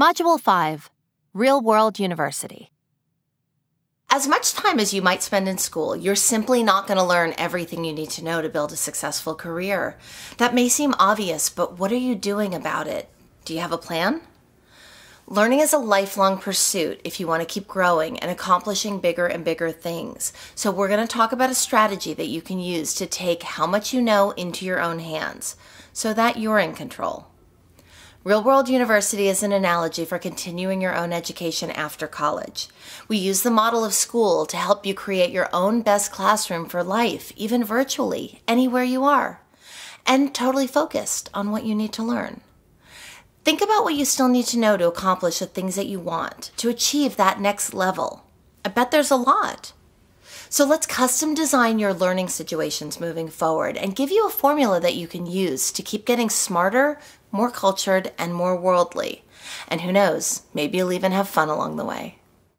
Module 5, Real-World University. As much time as you might spend in school, you're simply not going to learn everything you need to know to build a successful career. That may seem obvious, but what are you doing about it? Do you have a plan? Learning is a lifelong pursuit if you want to keep growing and accomplishing bigger and bigger things. So we're going to talk about a strategy that you can use to take how much you know into your own hands so that you're in control. Real-World University is an analogy for continuing your own education after college. We use the model of school to help you create your own best classroom for life, even virtually, anywhere you are, and totally focused on what you need to learn. Think about what you still need to know to accomplish the things that you want, to achieve that next level. I bet there's a lot. So let's custom design your learning situations moving forward and give you a formula that you can use to keep getting smarter, more cultured, and more worldly. And who knows, maybe you'll even have fun along the way.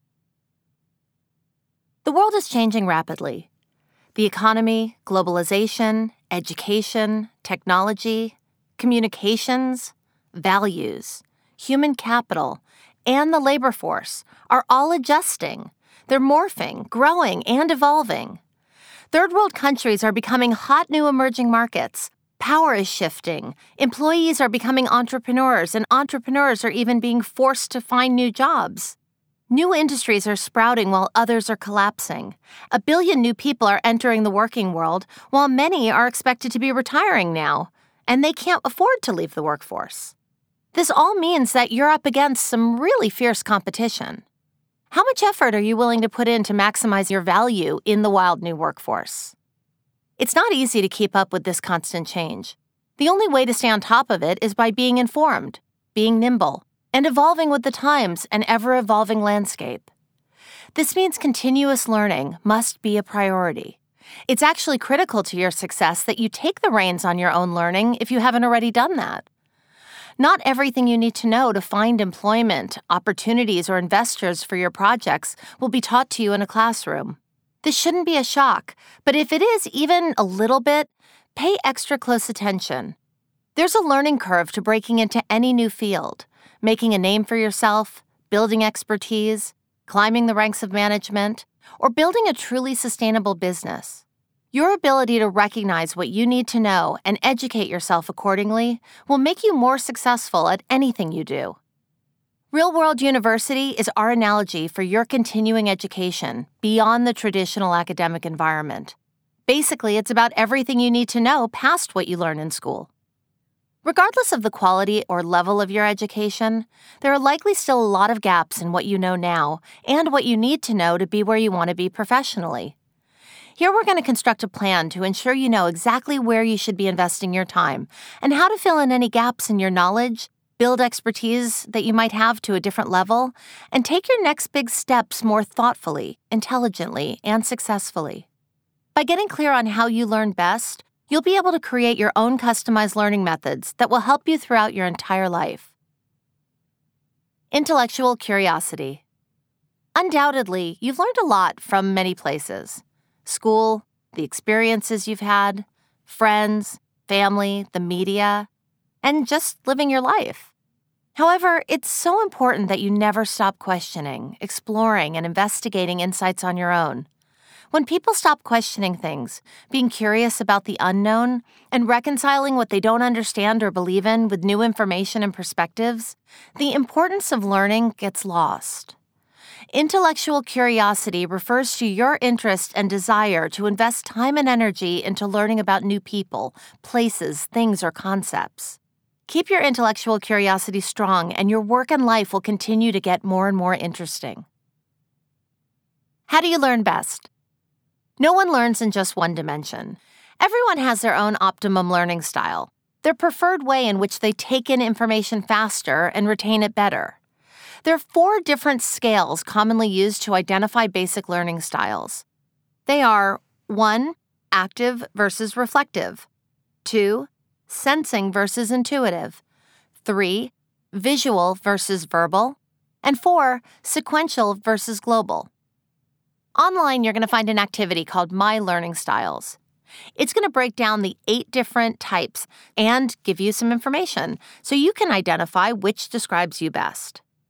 The world is changing rapidly. The economy, globalization, education, technology, communications, values, human capital, and the labor force are all adjusting. They're morphing, growing, and evolving. Third world countries are becoming hot new emerging markets. Power is shifting. Employees are becoming entrepreneurs, and entrepreneurs are even being forced to find new jobs. New industries are sprouting while others are collapsing. 1 billion new people are entering the working world, while many are expected to be retiring now, and they can't afford to leave the workforce. This all means that you're up against some really fierce competition. How much effort are you willing to put in to maximize your value in the wild new workforce? It's not easy to keep up with this constant change. The only way to stay on top of it is by being informed, being nimble, and evolving with the times and ever-evolving landscape. This means continuous learning must be a priority. It's actually critical to your success that you take the reins on your own learning if you haven't already done that. Not everything you need to know to find employment, opportunities, or investors for your projects will be taught to you in a classroom. This shouldn't be a shock, but if it is even a little bit, pay extra close attention. There's a learning curve to breaking into any new field, making a name for yourself, building expertise, climbing the ranks of management, or building a truly sustainable business. Your ability to recognize what you need to know and educate yourself accordingly will make you more successful at anything you do. Real-World University is our analogy for your continuing education beyond the traditional academic environment. Basically, it's about everything you need to know past what you learn in school. Regardless of the quality or level of your education, there are likely still a lot of gaps in what you know now and what you need to know to be where you want to be professionally. Here we're going to construct a plan to ensure you know exactly where you should be investing your time and how to fill in any gaps in your knowledge, build expertise that you might have to a different level, and take your next big steps more thoughtfully, intelligently, and successfully. By getting clear on how you learn best, you'll be able to create your own customized learning methods that will help you throughout your entire life. Intellectual curiosity. Undoubtedly, you've learned a lot from many places. School, the experiences you've had, friends, family, the media, and just living your life. However, it's so important that you never stop questioning, exploring, and investigating insights on your own. When people stop questioning things, being curious about the unknown, and reconciling what they don't understand or believe in with new information and perspectives, the importance of learning gets lost. Intellectual curiosity refers to your interest and desire to invest time and energy into learning about new people, places, things, or concepts. Keep your intellectual curiosity strong, and your work and life will continue to get more and more interesting. How do you learn best? No one learns in just one dimension. Everyone has their own optimum learning style, their preferred way in which they take in information faster and retain it better. There are 4 different scales commonly used to identify basic learning styles. They are 1. Active versus reflective. 2. Sensing versus intuitive. 3. Visual versus verbal. And 4. Sequential versus global. Online, you're going to find an activity called My Learning Styles. It's going to break down the 8 different types and give you some information so you can identify which describes you best.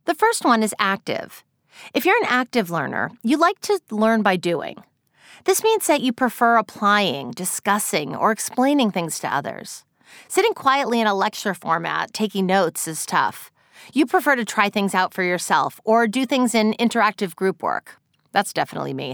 The first one is active. If you're an active learner, you like to learn by doing. This means that you prefer applying, discussing, or explaining things to others. Sitting quietly in a lecture format, taking notes is tough. You prefer to try things out for yourself or do things in interactive group work. That's definitely me.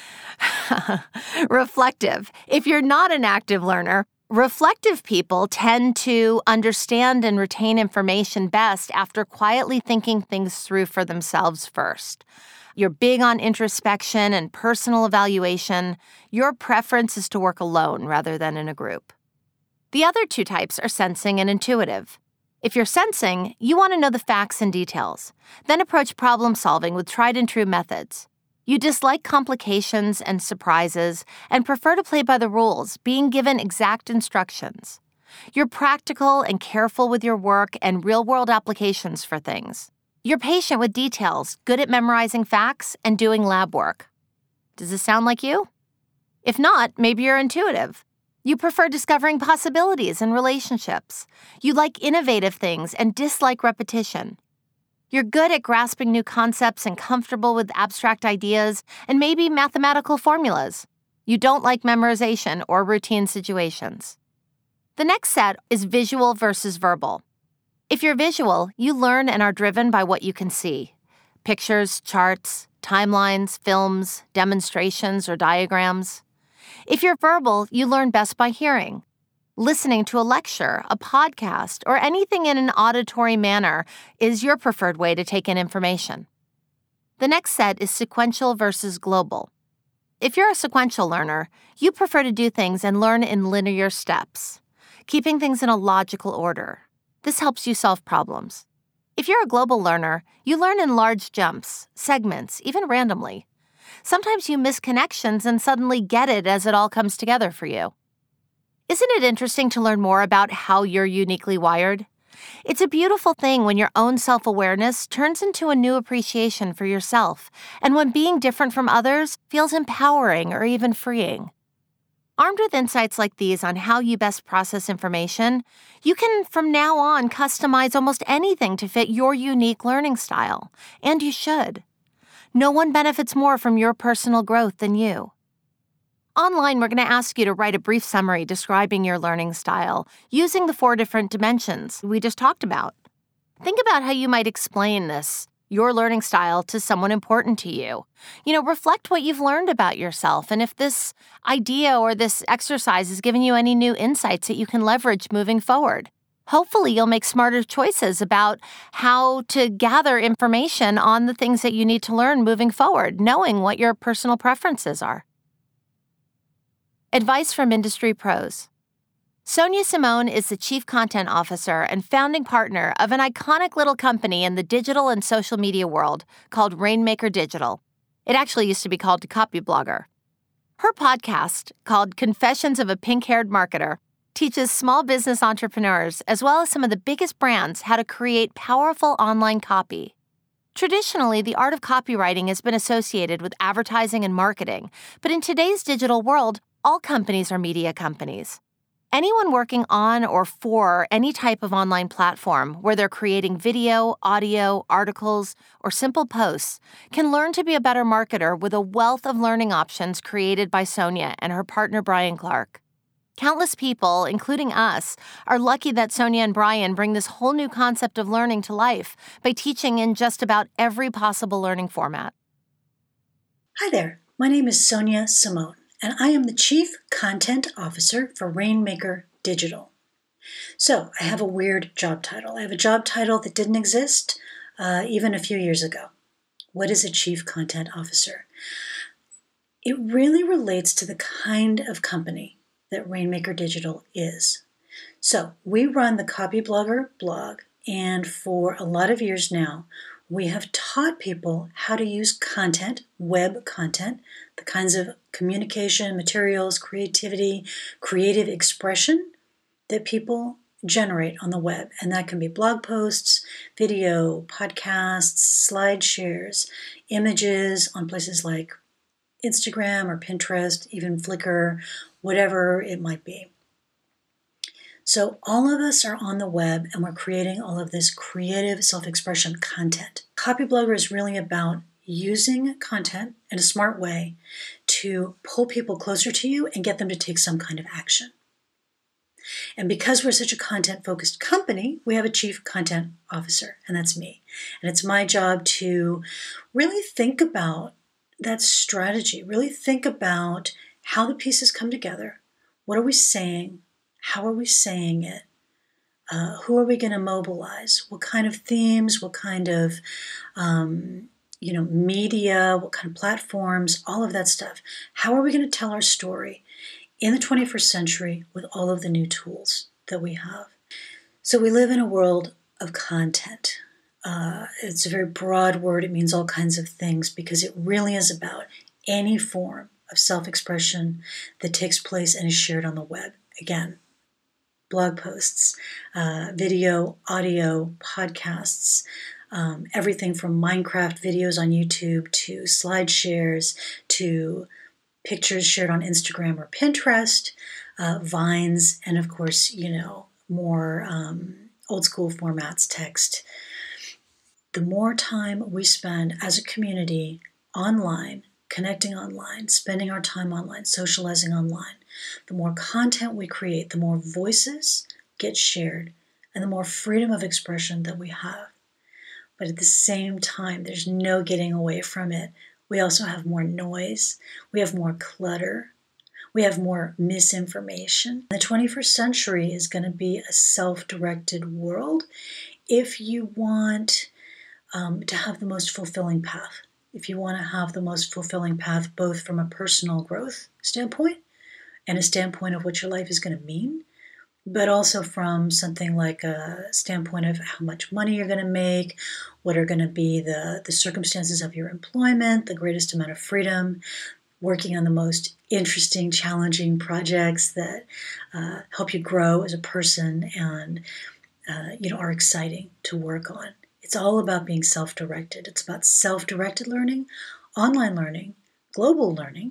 Reflective. If you're not an active learner, reflective people tend to understand and retain information best after quietly thinking things through for themselves first. You're big on introspection and personal evaluation. Your preference is to work alone rather than in a group. The other two types are sensing and intuitive. If you're sensing, you want to know the facts and details, then approach problem solving with tried and true methods. You dislike complications and surprises and prefer to play by the rules, being given exact instructions. You're practical and careful with your work and real-world applications for things. You're patient with details, good at memorizing facts, and doing lab work. Does this sound like you? If not, maybe you're intuitive. You prefer discovering possibilities in relationships. You like innovative things and dislike repetition. You're good at grasping new concepts and comfortable with abstract ideas and maybe mathematical formulas. You don't like memorization or routine situations. The next set is visual versus verbal. If you're visual, you learn and are driven by what you can see. Pictures, charts, timelines, films, demonstrations, or diagrams. If you're verbal, you learn best by hearing. Listening to a lecture, a podcast, or anything in an auditory manner is your preferred way to take in information. The next set is sequential versus global. If you're a sequential learner, you prefer to do things and learn in linear steps, keeping things in a logical order. This helps you solve problems. If you're a global learner, you learn in large jumps, segments, even randomly. Sometimes you miss connections and suddenly get it as it all comes together for you. Isn't it interesting to learn more about how you're uniquely wired? It's a beautiful thing when your own self-awareness turns into a new appreciation for yourself, and when being different from others feels empowering or even freeing. Armed with insights like these on how you best process information, you can from now on customize almost anything to fit your unique learning style, and you should. No one benefits more from your personal growth than you. Online, we're going to ask you to write a brief summary describing your learning style using the 4 different dimensions we just talked about. Think about how you might explain your learning style, to someone important to you. Reflect what you've learned about yourself and if this idea or this exercise is giving you any new insights that you can leverage moving forward. Hopefully, you'll make smarter choices about how to gather information on the things that you need to learn moving forward, knowing what your personal preferences are. Advice from industry pros. Sonia Simone is the Chief Content Officer and founding partner of an iconic little company in the digital and social media world called Rainmaker Digital. It actually used to be called Copyblogger. Her podcast, called Confessions of a Pink-Haired Marketer, teaches small business entrepreneurs as well as some of the biggest brands how to create powerful online copy. Traditionally, the art of copywriting has been associated with advertising and marketing, but in today's digital world, all companies are media companies. Anyone working on or for any type of online platform where they're creating video, audio, articles, or simple posts can learn to be a better marketer with a wealth of learning options created by Sonia and her partner Brian Clark. Countless people, including us, are lucky that Sonia and Brian bring this whole new concept of learning to life by teaching in just about every possible learning format. Hi there, my name is Sonia Simone, and I am the Chief Content Officer for Rainmaker Digital. So I have a weird job title. I have a job title that didn't exist even a few years ago. What is a Chief Content Officer? It really relates to the kind of company that Rainmaker Digital is. So we run the Copyblogger blog, and for a lot of years now, we have taught people how to use content, web content, the kinds of communication, materials, creativity, creative expression that people generate on the web. And that can be blog posts, video, podcasts, slide shares, images on places like Instagram or Pinterest, even Flickr, whatever it might be. So all of us are on the web and we're creating all of this creative self-expression content. Copyblogger is really about using content in a smart way to pull people closer to you and get them to take some kind of action. And because we're such a content-focused company, we have a chief content officer, and that's me. And it's my job to really think about that strategy, really think about how the pieces come together. What are we saying? How are we saying it? Who are we going to mobilize? What kind of themes? What kind of media? What kind of platforms? All of that stuff. How are we going to tell our story in the 21st century with all of the new tools that we have? So we live in a world of content. It's a very broad word. It means all kinds of things because it really is about any form of self-expression that takes place and is shared on the web. Again, blog posts, video, audio, podcasts, everything from Minecraft videos on YouTube to slide shares to pictures shared on Instagram or Pinterest, Vines, and of course, more old school formats, text. The more time we spend as a community online, connecting online, spending our time online, socializing online, the more content we create, the more voices get shared, and the more freedom of expression that we have. But at the same time, there's no getting away from it. We also have more noise. We have more clutter. We have more misinformation. The 21st century is going to be a self-directed world if you want to have the most fulfilling path. If you want to have the most fulfilling path, both from a personal growth standpoint and a standpoint of what your life is going to mean, but also from something like a standpoint of how much money you're going to make, what are going to be the circumstances of your employment, the greatest amount of freedom, working on the most interesting, challenging projects that help you grow as a person and are exciting to work on. It's all about being self-directed. It's about self-directed learning, online learning, global learning,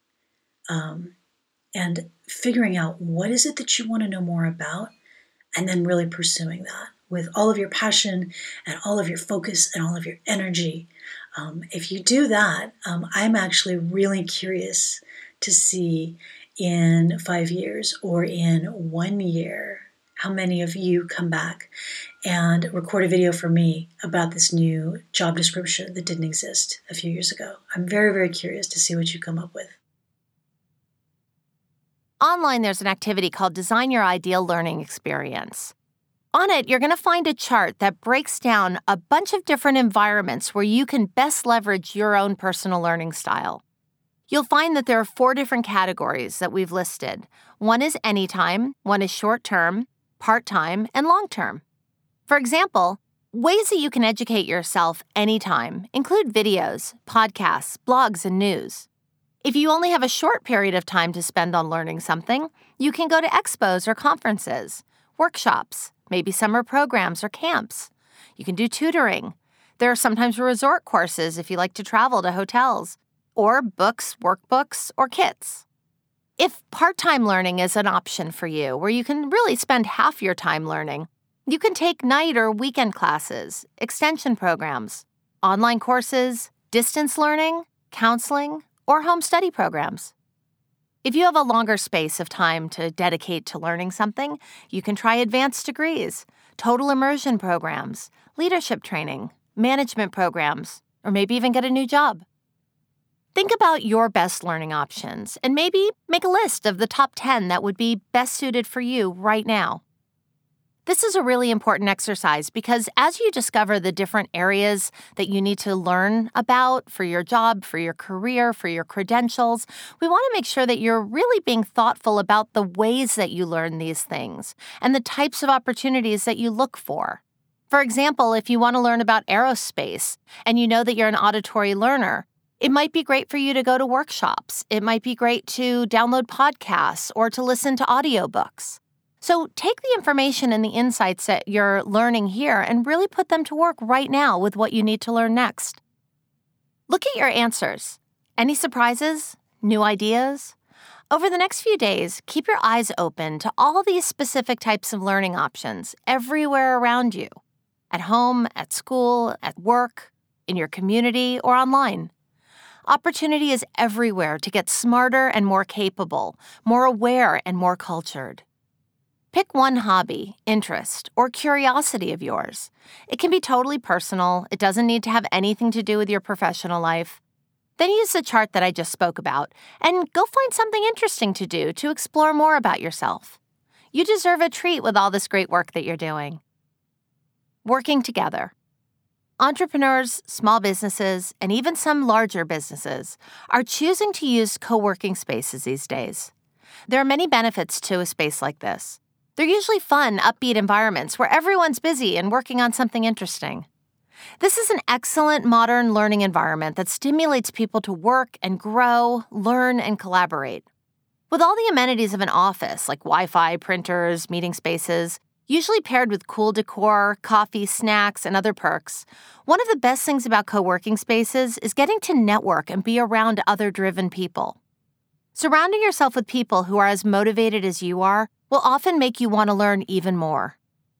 and figuring out what is it that you want to know more about, and then really pursuing that with all of your passion and all of your focus and all of your energy. If you do that, I'm actually really curious to see in 5 years or in 1 year how many of you come back and record a video for me about this new job description that didn't exist a few years ago. I'm very, very curious to see what you come up with. Online, there's an activity called Design Your Ideal Learning Experience. On it, you're going to find a chart that breaks down a bunch of different environments where you can best leverage your own personal learning style. You'll find that there are 4 different categories that we've listed. One is anytime, one is short-term, part-time, and long-term. For example, ways that you can educate yourself anytime include videos, podcasts, blogs, and news. If you only have a short period of time to spend on learning something, you can go to expos or conferences, workshops, maybe summer programs or camps. You can do tutoring. There are sometimes resort courses if you like to travel to hotels, or books, workbooks, or kits. If part-time learning is an option for you, where you can really spend half your time learning, you can take night or weekend classes, extension programs, online courses, distance learning, counseling, or home study programs. If you have a longer space of time to dedicate to learning something, you can try advanced degrees, total immersion programs, leadership training, management programs, or maybe even get a new job. Think about your best learning options and maybe make a list of the top 10 that would be best suited for you right now. This is a really important exercise because as you discover the different areas that you need to learn about for your job, for your career, for your credentials, we want to make sure that you're really being thoughtful about the ways that you learn these things and the types of opportunities that you look for. For example, if you want to learn about aerospace and you know that you're an auditory learner, it might be great for you to go to workshops. It might be great to download podcasts or to listen to audiobooks. So take the information and the insights that you're learning here and really put them to work right now with what you need to learn next. Look at your answers. Any surprises? New ideas? Over the next few days, keep your eyes open to all these specific types of learning options everywhere around you. At home, at school, at work. in your community, or online. Opportunity is everywhere to get smarter and more capable, more aware and more cultured. Pick one hobby, interest, or curiosity of yours. It can be totally personal. It doesn't need to have anything to do with your professional life. Then use the chart that I just spoke about and go find something interesting to do to explore more about yourself. You deserve a treat with all this great work that you're doing. Working together. Entrepreneurs, small businesses, and even some larger businesses are choosing to use co-working spaces these days. There are many benefits to a space like this. They're usually fun, upbeat environments where everyone's busy and working on something interesting. This is an excellent modern learning environment that stimulates people to work and grow, learn, and collaborate. With all the amenities of an office, like Wi-Fi, printers, meeting spaces, usually paired with cool decor, coffee, snacks, and other perks, one of the best things about co-working spaces is getting to network and be around other driven people. Surrounding yourself with people who are as motivated as you are will often make you want to learn even more.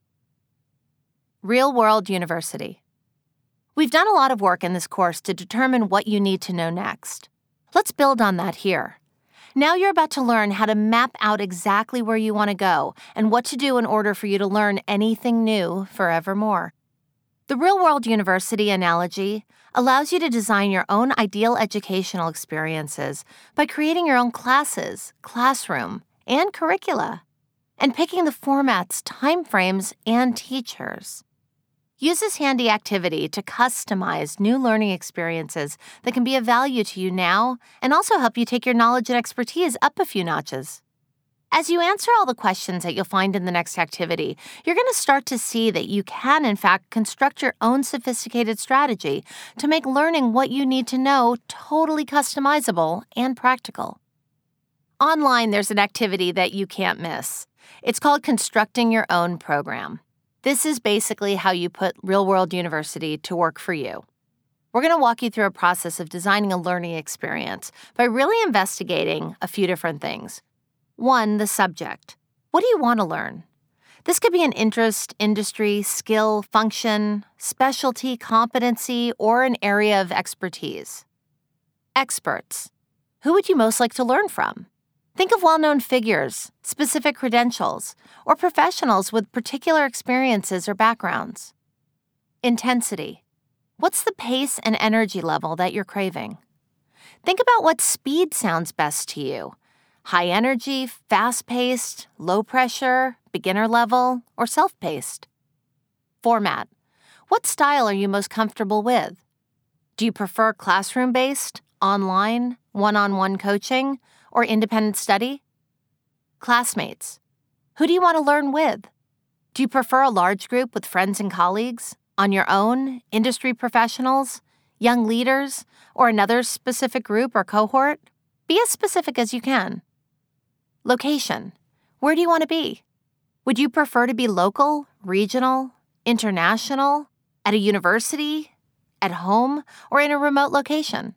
Real World University. We've done a lot of work in this course to determine what you need to know next. Let's build on that here. Now you're about to learn how to map out exactly where you want to go and what to do in order for you to learn anything new forevermore. The real-world university analogy allows you to design your own ideal educational experiences by creating your own classes, classroom, and curricula, and picking the formats, timeframes, and teachers. Use this handy activity to customize new learning experiences that can be of value to you now and also help you take your knowledge and expertise up a few notches. As you answer all the questions that you'll find in the next activity, you're going to start to see that you can, in fact, construct your own sophisticated strategy to make learning what you need to know totally customizable and practical. Online, there's an activity that you can't miss. It's called Constructing Your Own Program. This is basically how you put Real World University to work for you. We're going to walk you through a process of designing a learning experience by really investigating a few different things. 1, the subject. What do you want to learn? This could be an interest, industry, skill, function, specialty, competency, or an area of expertise. Experts. Who would you most like to learn from? Think of well-known figures, specific credentials, or professionals with particular experiences or backgrounds. Intensity. What's the pace and energy level that you're craving? Think about what speed sounds best to you. High energy, fast-paced, low pressure, beginner level, or self-paced. Format. What style are you most comfortable with? Do you prefer classroom-based, online, one-on-one coaching, or independent study? Classmates. Who do you want to learn with? Do you prefer a large group with friends and colleagues, on your own, industry professionals, young leaders, or another specific group or cohort? Be as specific as you can. Location. Where do you want to be? Would you prefer to be local, regional, international, at a university, at home, or in a remote location?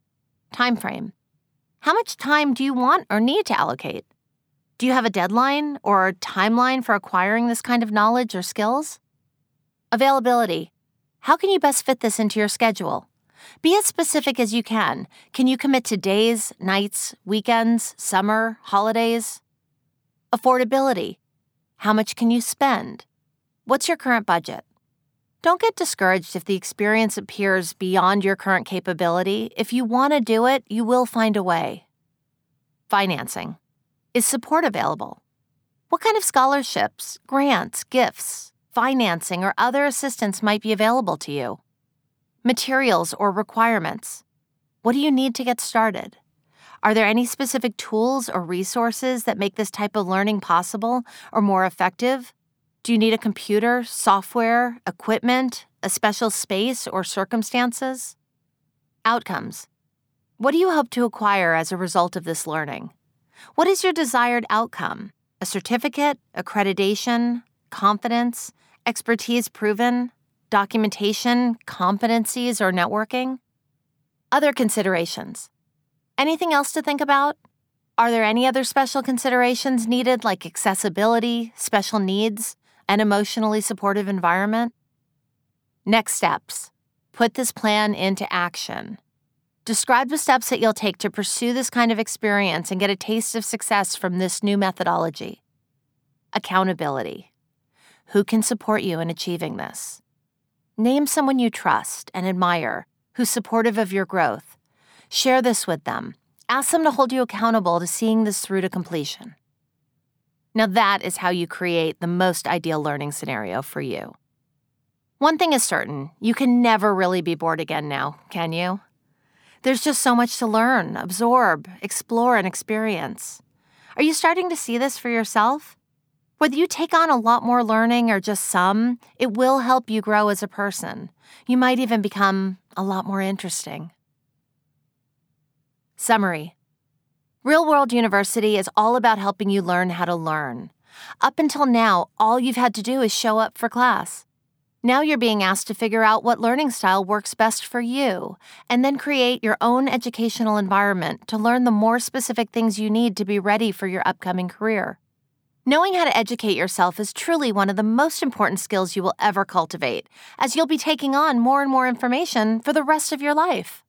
Time frame. How much time do you want or need to allocate? Do you have a deadline or timeline for acquiring this kind of knowledge or skills? Availability. How can you best fit this into your schedule? Be as specific as you can. Can you commit to days, nights, weekends, summer, holidays? Affordability. How much can you spend? What's your current budget? Don't get discouraged if the experience appears beyond your current capability. If you want to do it, you will find a way. Financing. Is support available? What kind of scholarships, grants, gifts, financing, or other assistance might be available to you? Materials or requirements. What do you need to get started? Are there any specific tools or resources that make this type of learning possible or more effective? Do you need a computer, software, equipment, a special space, or circumstances? Outcomes. What do you hope to acquire as a result of this learning? What is your desired outcome? A certificate, accreditation, confidence, expertise proven, documentation, competencies, or networking? Other considerations. Anything else to think about? Are there any other special considerations needed like accessibility, special needs, an emotionally supportive environment? Next steps. Put this plan into action. Describe the steps that you'll take to pursue this kind of experience and get a taste of success from this new methodology. Accountability. Who can support you in achieving this? Name someone you trust and admire who's supportive of your growth. Share this with them. Ask them to hold you accountable to seeing this through to completion. Now that is how you create the most ideal learning scenario for you. One thing is certain, you can never really be bored again now, can you? There's just so much to learn, absorb, explore, and experience. Are you starting to see this for yourself? Whether you take on a lot more learning or just some, it will help you grow as a person. You might even become a lot more interesting. Summary. Real World University is all about helping you learn how to learn. Up until now, all you've had to do is show up for class. Now you're being asked to figure out what learning style works best for you, and then create your own educational environment to learn the more specific things you need to be ready for your upcoming career. Knowing how to educate yourself is truly one of the most important skills you will ever cultivate, as you'll be taking on more and more information for the rest of your life.